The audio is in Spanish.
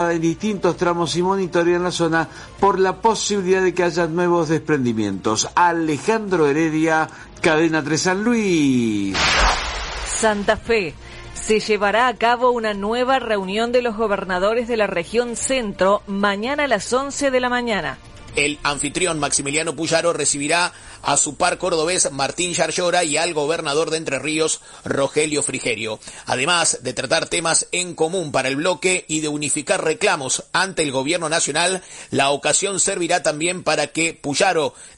parada en distintos tramos y monitorean la zona por la posibilidad de que haya nuevos desprendimientos. Alejandro Heredia, Cadena 3 San Luis. Santa Fe. Se llevará a cabo una nueva reunión de los gobernadores de la región centro mañana a las 11 de la mañana. El anfitrión Maximiliano Puyaro recibirá a su par cordobés Martín Yarlora y al gobernador de Entre Ríos, Rogelio Frigerio. Además de tratar temas en común para el bloque y de unificar reclamos ante el gobierno nacional, la ocasión servirá también para que Puyaro